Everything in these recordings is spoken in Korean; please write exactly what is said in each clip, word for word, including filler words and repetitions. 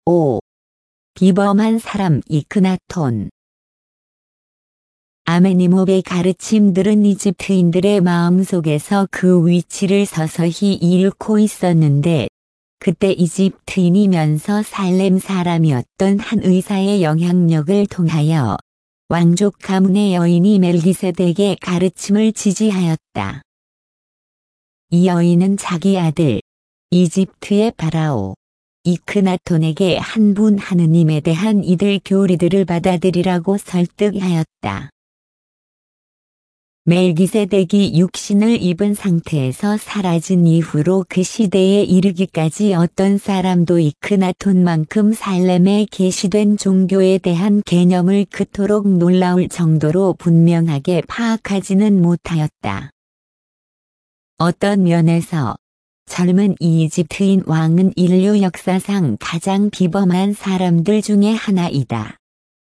오. 비범한 사람 이크나톤. 아메니몹의 가르침들은 이집트인들의 마음속에서 그 위치를 서서히 잃고 있었는데, 그때 이집트인이면서 살렘 사람이었던 한 의사의 영향력을 통하여 왕족 가문의 여인이 멜기세덱의 가르침을 지지하였다. 이 여인은 자기 아들, 이집트의 파라오 이크나톤에게 한 분 하느님에 대한 이들 교리들을 받아들이라고 설득하였다. 멜기세덱이 육신을 입은 상태에서 사라진 이후로 그 시대에 이르기까지 어떤 사람도 이크나톤만큼 살렘에 계시된 종교에 대한 개념을 그토록 놀라울 정도로 분명하게 파악하지는 못하였다. 어떤 면에서 젊은 이집트인 왕은 인류 역사상 가장 비범한 사람들 중에 하나이다.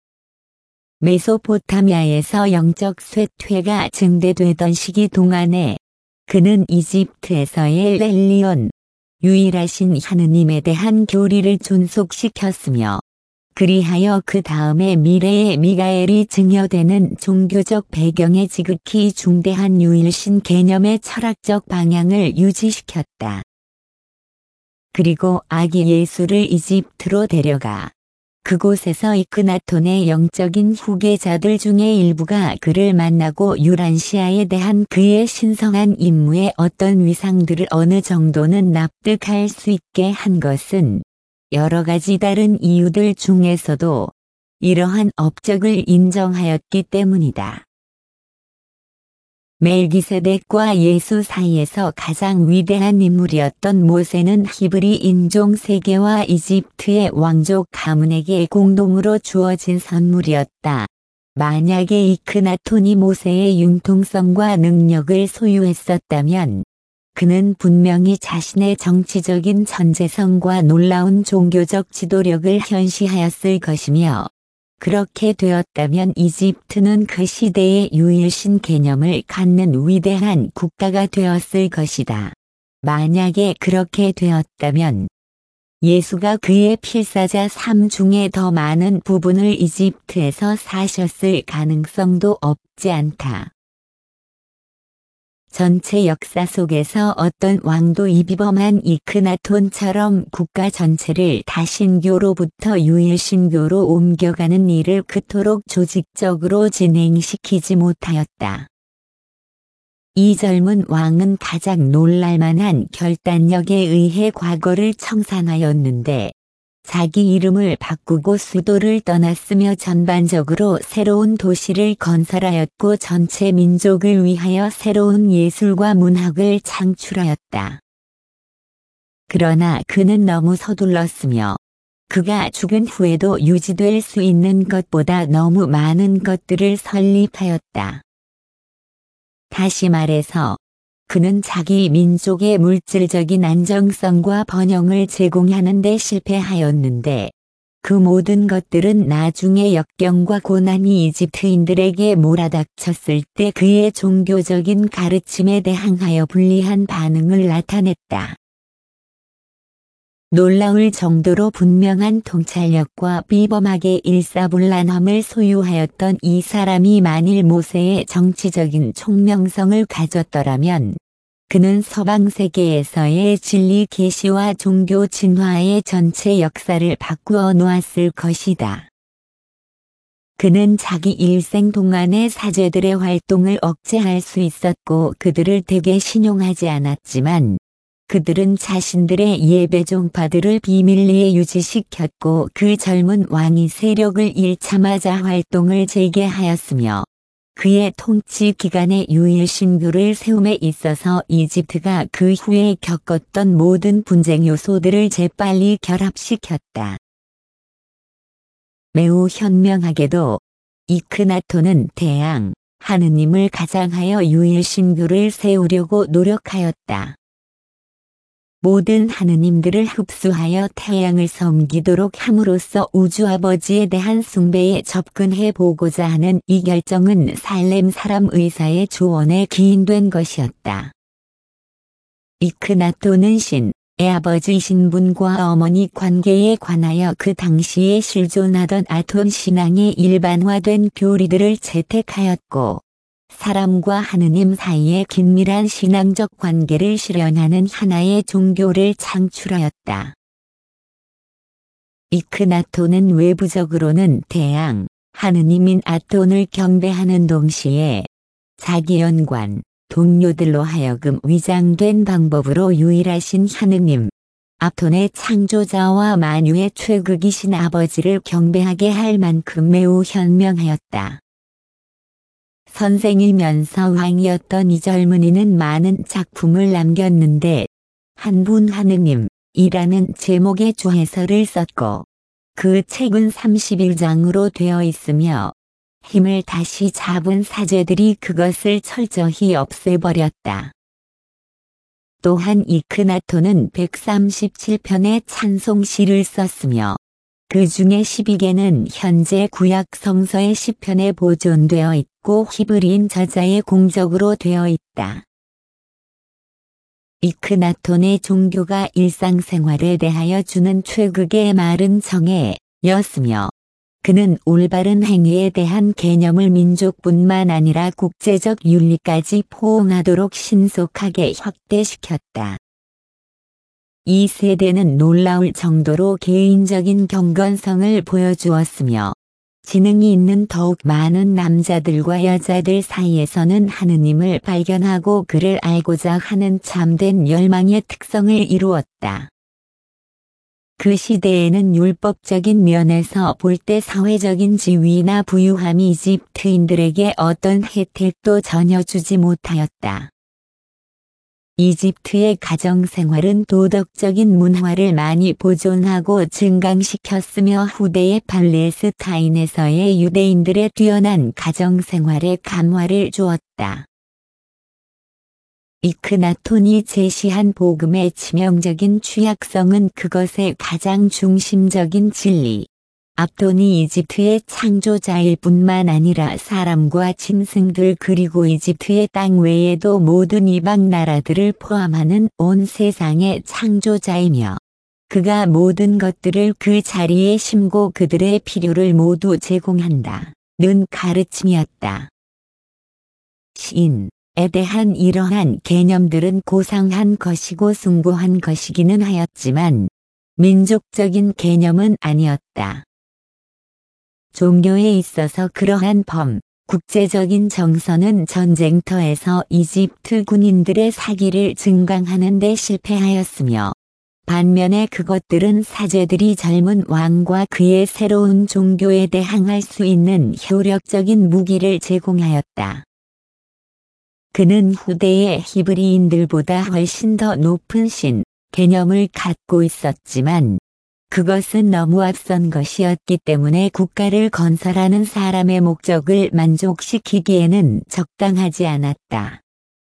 메소포타미아에서 영적 쇠퇴가 증대되던 시기 동안에 그는 이집트에서의 렐리온, 유일하신 하느님에 대한 교리를 존속시켰으며, 그리하여 그 다음에 미래의 미가엘이 증여되는 종교적 배경에 지극히 중대한 유일신 개념의 철학적 방향을 유지시켰다. 그리고 아기 예수를 이집트로 데려가 그곳에서 이크나톤의 영적인 후계자들 중에 일부가 그를 만나고 유란시아에 대한 그의 신성한 임무의 어떤 위상들을 어느 정도는 납득할 수 있게 한 것은 여러 가지 다른 이유들 중에서도 이러한 업적을 인정하였기 때문이다. 멜기세덱과 예수 사이에서 가장 위대한 인물이었던 모세는 히브리 인종 세계와 이집트의 왕족 가문에게 공동으로 주어진 선물이었다. 만약에 이크나톤이 모세의 융통성과 능력을 소유했었다면 그는 분명히 자신의 정치적인 천재성과 놀라운 종교적 지도력을 현시하였을 것이며, 그렇게 되었다면 이집트는 그 시대의 유일신 개념을 갖는 위대한 국가가 되었을 것이다. 만약에 그렇게 되었다면 예수가 그의 필사자 삶 중에 더 많은 부분을 이집트에서 사셨을 가능성도 없지 않다. 전체 역사 속에서 어떤 왕도 이 비범한 이크나톤처럼 국가 전체를 다신교로부터 유일신교로 옮겨가는 일을 그토록 조직적으로 진행시키지 못하였다. 이 젊은 왕은 가장 놀랄만한 결단력에 의해 과거를 청산하였는데, 자기 이름을 바꾸고 수도를 떠났으며 전반적으로 새로운 도시를 건설하였고 전체 민족을 위하여 새로운 예술과 문학을 창출하였다. 그러나 그는 너무 서둘렀으며 그가 죽은 후에도 유지될 수 있는 것보다 너무 많은 것들을 설립하였다. 다시 말해서 그는 자기 민족의 물질적인 안정성과 번영을 제공하는 데 실패하였는데, 그 모든 것들은 나중에 역경과 고난이 이집트인들에게 몰아닥쳤을 때 그의 종교적인 가르침에 대항하여 불리한 반응을 나타냈다. 놀라울 정도로 분명한 통찰력과 비범하게 일사불란함을 소유하였던 이 사람이 만일 모세의 정치적인 총명성을 가졌더라면 그는 서방 세계에서의 진리 계시와 종교 진화의 전체 역사를 바꾸어 놓았을 것이다. 그는 자기 일생 동안의 사제들의 활동을 억제할 수 있었고 그들을 대개 신용하지 않았지만, 그들은 자신들의 예배 종파들을 비밀리에 유지시켰고 그 젊은 왕이 세력을 잃자마자 활동을 재개하였으며, 그의 통치 기간에 유일신교를 세움에 있어서 이집트가 그 후에 겪었던 모든 분쟁 요소들을 재빨리 결합시켰다. 매우 현명하게도 이크나톤은 태양, 하느님을 가장하여 유일신교를 세우려고 노력하였다. 모든 하느님들을 흡수하여 태양을 섬기도록 함으로써 우주아버지에 대한 숭배에 접근해 보고자 하는 이 결정은 살렘 사람 의사의 조언에 기인된 것이었다. 이크나톤은 신, 애아버지이신 분과 어머니 관계에 관하여 그 당시에 실존하던 아톤 신앙의 일반화된 교리들을 채택하였고 사람과 하느님 사이의 긴밀한 신앙적 관계를 실현하는 하나의 종교를 창출하였다. 이크나톤은 외부적으로는 태양, 하느님인 아톤을 경배하는 동시에 자기 연관, 동료들로 하여금 위장된 방법으로 유일하신 하느님, 아톤의 창조자와 만유의 최극이신 아버지를 경배하게 할 만큼 매우 현명하였다. 선생이면서 왕이었던 이 젊은이는 많은 작품을 남겼는데 한 분 하느님이라는 제목의 주해설을 썼고 그 책은 삼십일 장으로 되어 있으며 힘을 다시 잡은 사제들이 그것을 철저히 없애버렸다. 또한 이크나톤은 백삼십칠 편의 찬송시를 썼으며 그 중에 십이 개는 현재 구약 성서의 시편에 보존되어 있고 히브리인 저자의 공적으로 되어 있다. 이크나톤의 종교가 일상생활에 대하여 주는 최극의 마른 정해였으며 그는 올바른 행위에 대한 개념을 민족뿐만 아니라 국제적 윤리까지 포옹하도록 신속하게 확대시켰다. 이 세대는 놀라울 정도로 개인적인 경건성을 보여주었으며 지능이 있는 더욱 많은 남자들과 여자들 사이에서는 하느님을 발견하고 그를 알고자 하는 참된 열망의 특성을 이루었다. 그 시대에는 율법적인 면에서 볼 때 사회적인 지위나 부유함이 이집트인들에게 어떤 혜택도 전혀 주지 못하였다. 이집트의 가정생활은 도덕적인 문화를 많이 보존하고 증강시켰으며 후대의 팔레스타인에서의 유대인들의 뛰어난 가정생활에 감화를 주었다. 이크나톤이 제시한 복음의 치명적인 취약성은 그것의 가장 중심적인 진리, 아톤이 이집트의 창조자일 뿐만 아니라 사람과 짐승들 그리고 이집트의 땅 외에도 모든 이방 나라들을 포함하는 온 세상의 창조자이며 그가 모든 것들을 그 자리에 심고 그들의 필요를 모두 제공한다는 가르침이었다. 신에 대한 이러한 개념들은 고상한 것이고 숭고한 것이기는 하였지만 민족적인 개념은 아니었다. 종교에 있어서 그러한 범, 국제적인 정서는 전쟁터에서 이집트 군인들의 사기를 증강하는 데 실패하였으며 반면에 그것들은 사제들이 젊은 왕과 그의 새로운 종교에 대항할 수 있는 효력적인 무기를 제공하였다. 그는 후대의 히브리인들보다 훨씬 더 높은 신, 개념을 갖고 있었지만 그것은 너무 앞선 것이었기 때문에 국가를 건설하는 사람의 목적을 만족시키기에는 적당하지 않았다.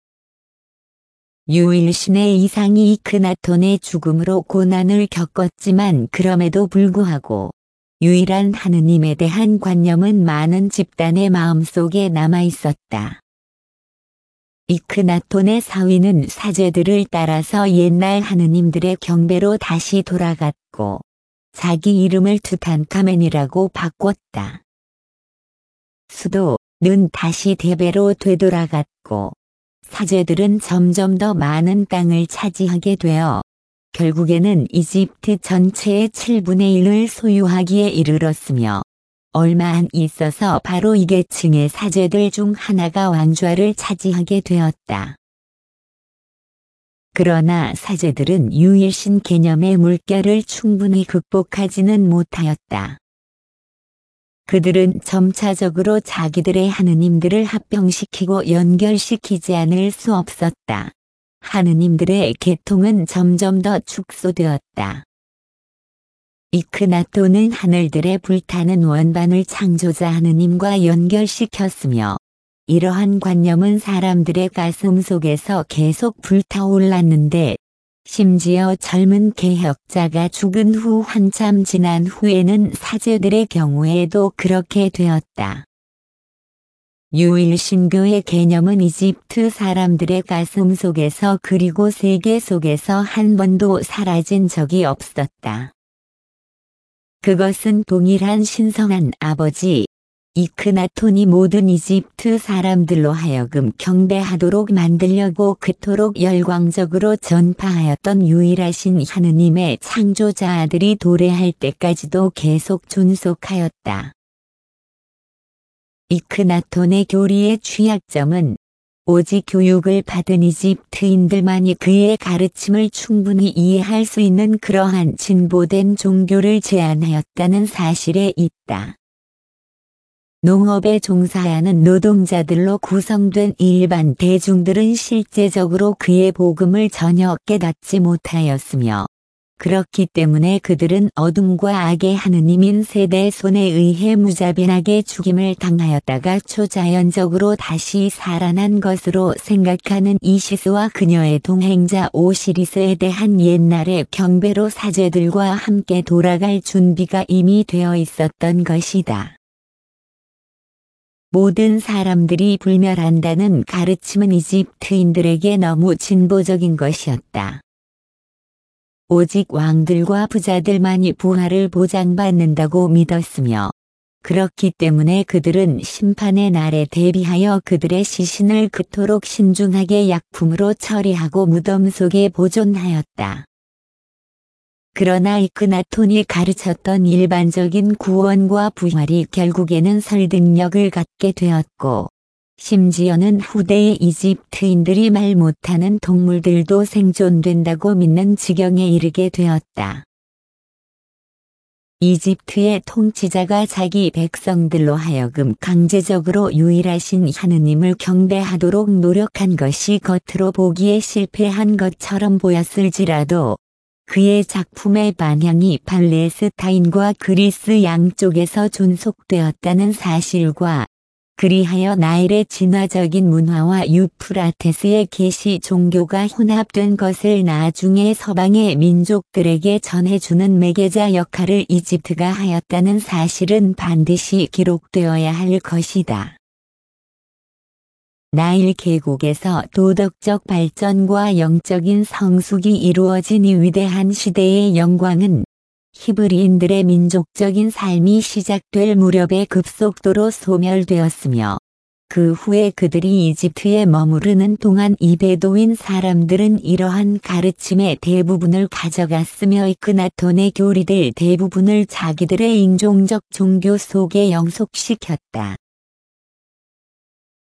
유일신의 이상이 이크나톤의 죽음으로 고난을 겪었지만 그럼에도 불구하고 유일한 하느님에 대한 관념은 많은 집단의 마음속에 남아있었다. 이크나톤의 사위는 사제들을 따라서 옛날 하느님들의 경배로 다시 돌아갔고 자기 이름을 투탄카멘이라고 바꿨다. 수도는 다시 데베로 되돌아갔고 사제들은 점점 더 많은 땅을 차지하게 되어 결국에는 이집트 전체의 칠분의 일을 소유하기에 이르렀으며 얼마 안 있어서 바로 이 계층의 사제들 중 하나가 왕좌를 차지하게 되었다. 그러나 사제들은 유일신 개념의 물결을 충분히 극복하지는 못하였다. 그들은 점차적으로 자기들의 하느님들을 합병시키고 연결시키지 않을 수 없었다. 하느님들의 계통은 점점 더 축소되었다. 이크나톤은 하늘들의 불타는 원반을 창조자 하느님과 연결시켰으며 이러한 관념은 사람들의 가슴 속에서 계속 불타올랐는데 심지어 젊은 개혁자가 죽은 후 한참 지난 후에는 사제들의 경우에도 그렇게 되었다. 유일 신교의 개념은 이집트 사람들의 가슴 속에서 그리고 세계 속에서 한 번도 사라진 적이 없었다. 그것은 동일한 신성한 아버지 이크나톤이 모든 이집트 사람들로 하여금 경배하도록 만들려고 그토록 열광적으로 전파하였던 유일하신 하느님의 창조자 아들이 도래할 때까지도 계속 존속하였다. 이크나톤의 교리의 취약점은 오직 교육을 받은 이집트인들만이 그의 가르침을 충분히 이해할 수 있는 그러한 진보된 종교를 제안하였다는 사실에 있다. 농업에 종사하는 노동자들로 구성된 일반 대중들은 실제적으로 그의 복음을 전혀 깨닫지 못하였으며 그렇기 때문에 그들은 어둠과 악의 하느님인 셋의 손에 의해 무자비하게 죽임을 당하였다가 초자연적으로 다시 살아난 것으로 생각하는 이시스와 그녀의 동행자 오시리스에 대한 옛날의 경배로 사제들과 함께 돌아갈 준비가 이미 되어 있었던 것이다. 모든 사람들이 불멸한다는 가르침은 이집트인들에게 너무 진보적인 것이었다. 오직 왕들과 부자들만이 부활을 보장받는다고 믿었으며 그렇기 때문에 그들은 심판의 날에 대비하여 그들의 시신을 그토록 신중하게 약품으로 처리하고 무덤 속에 보존하였다. 그러나 이크나톤이 가르쳤던 일반적인 구원과 부활이 결국에는 설득력을 갖게 되었고 심지어는 후대의 이집트인들이 말 못하는 동물들도 생존된다고 믿는 지경에 이르게 되었다. 이집트의 통치자가 자기 백성들로 하여금 강제적으로 유일하신 하느님을 경배하도록 노력한 것이 겉으로 보기에 실패한 것처럼 보였을지라도 그의 작품의 반향이 팔레스타인과 그리스 양쪽에서 존속되었다는 사실과 그리하여 나일의 진화적인 문화와 유프라테스의 계시 종교가 혼합된 것을 나중에 서방의 민족들에게 전해주는 매개자 역할을 이집트가 하였다는 사실은 반드시 기록되어야 할 것이다. 나일 계곡에서 도덕적 발전과 영적인 성숙이 이루어진 이 위대한 시대의 영광은 히브리인들의 민족적인 삶이 시작될 무렵에 급속도로 소멸되었으며 그 후에 그들이 이집트에 머무르는 동안 이 베도인 사람들은 이러한 가르침의 대부분을 가져갔으며 이크나톤의 교리들 대부분을 자기들의 인종적 종교 속에 영속시켰다.